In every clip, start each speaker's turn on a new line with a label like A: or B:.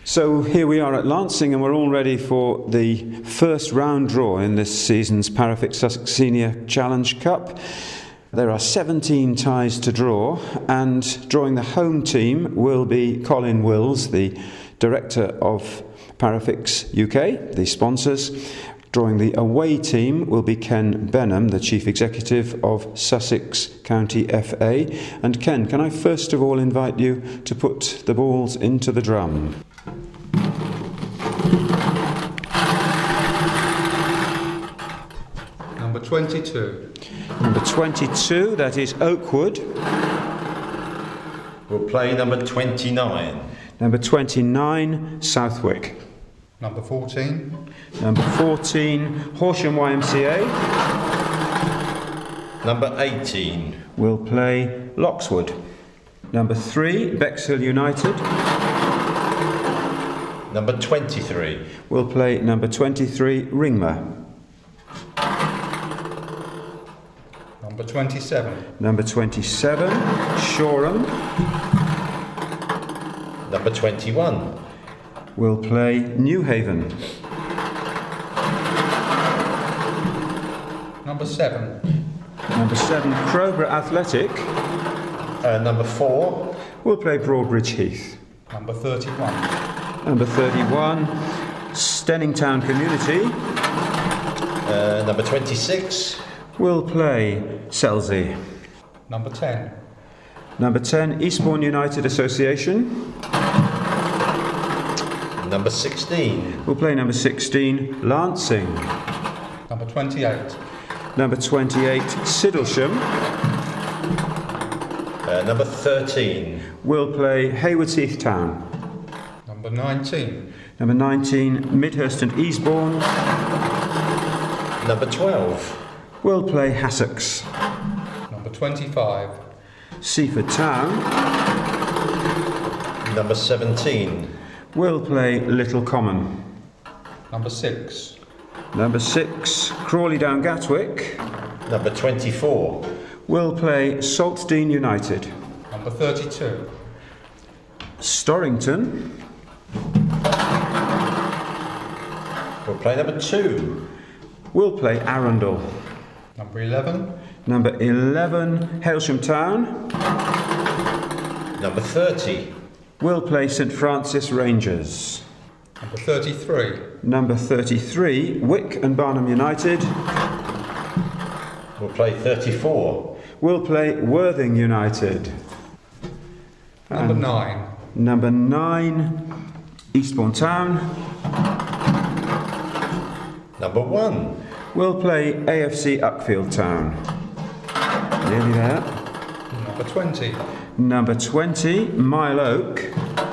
A: So here we are at Lancing, and we're all ready for the first round draw in this season's Parafix Sussex Senior Challenge Cup. There are 17 ties to draw, and drawing the home team will be Colin Wills, the director of Parafix UK, the sponsors. Drawing the away team will be Ken Benham, the Chief Executive of Sussex County FA. And Ken, can I first of all invite you to put the balls into the drum?
B: Number 22.
A: Number 22, that is Oakwood.
C: We'll play number 29.
A: Number 29, Southwick.
B: Number 14.
A: Number 14, Horsham YMCA.
C: Number 18.
A: We'll play Loxwood. Number 3, Bexhill United.
C: Number 23.
A: We'll play number 23, Ringmer.
B: Number 27.
A: Number 27, Shoreham.
C: Number 21.
A: We'll play Newhaven.
B: Number 7.
A: Number 7, Crowborough Athletic.
C: Number 4.
A: We'll play Broadbridge Heath.
B: Number 31.
A: Number 31, Stenning Town Community.
C: Number 26.
A: We'll play Selsey.
B: Number 10.
A: Number 10, Eastbourne United Association.
C: Number 16.
A: We'll play number 16, Lancing.
B: Number 28.
A: Number 28, Siddlesham.
C: Number 13.
A: We'll play Haywards Heath Town.
B: Number 19.
A: Number 19, Midhurst and Eastbourne.
C: Number 12.
A: We'll play Hassocks.
B: Number 25.
A: Seaford Town.
C: Number 17.
A: We'll play Little Common.
B: Number 6.
A: Number 6, Crawley Down Gatwick.
C: Number 24.
A: We'll play Saltdean United.
B: Number 32.
A: Storrington.
C: We'll play number 2.
A: We'll play Arundel.
B: Number 11.
A: Number 11, Hailsham Town.
C: Number 30.
A: We'll play St Francis Rangers.
B: Number 33.
A: Number 33, Wick and Barnham United.
C: We'll play 34.
A: We'll play Worthing United.
B: Number 9.
A: Number 9, Eastbourne Town.
C: Number 1.
A: We'll play AFC Uckfield Town. Nearly there.
B: Number 20.
A: Number 20, Mile Oak.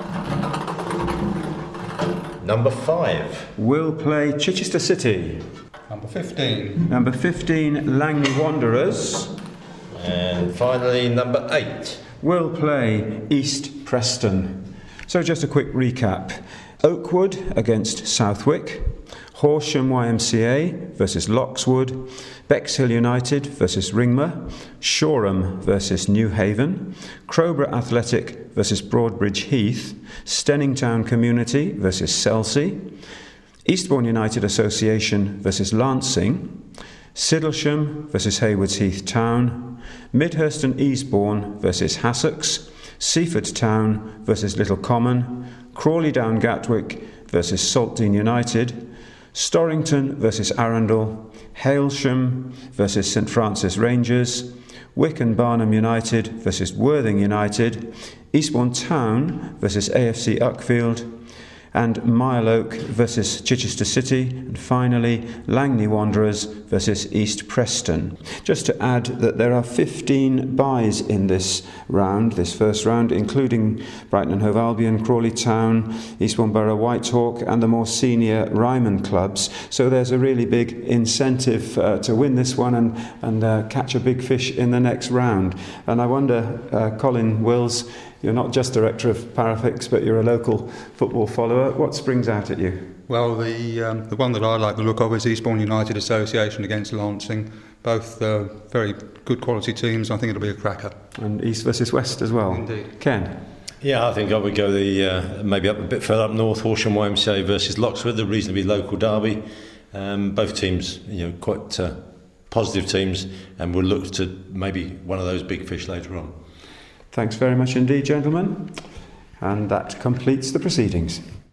C: Number 5.
A: We'll play Chichester City.
B: Number 15.
A: Number 15, Langley Wanderers.
C: And finally, number 8.
A: We'll play East Preston. So just a quick recap. Oakwood against Southwick. Horsham YMCA versus Loxwood. Bexhill United versus Ringmer. Shoreham versus Newhaven. Crowborough Athletic versus Broadbridge Heath. Stenning Town Community versus Selsey. Eastbourne United Association versus Lancing. Siddlesham versus Haywards Heath Town. Midhurst and Eastbourne versus Hassocks. Seaford Town versus Little Common. Crawley Down Gatwick versus Saltdean United. Storrington versus Arundel. Hailsham versus St Francis Rangers. Wick and Barnham United versus Worthing United. Eastbourne Town versus AFC Uckfield. And Mile Oak versus Chichester City, and finally Langley Wanderers versus East Preston. Just to add that there are 15 byes in this round, this first round, including Brighton and Hove Albion, Crawley Town, Eastbourne Borough Whitehawk, and the more senior Ryman clubs. So there's a really big incentive to win this one and catch a big fish in the next round. And I wonder, Colin Wills, you're not just director of Parafix, but you're a local football follower. What springs out at you?
B: Well, the one that I like the look of is Eastbourne United Association against Lancing. Both very good quality teams. I think it'll be a cracker.
A: And East versus West as well.
B: Indeed.
A: Ken?
D: Yeah, I think I would go maybe up a bit further up north, Horsham YMCA versus Lockswood, a reasonably local derby. Both teams, quite positive teams, and we'll look to maybe one of those big fish later on.
A: Thanks very much indeed, gentlemen. And that completes the proceedings.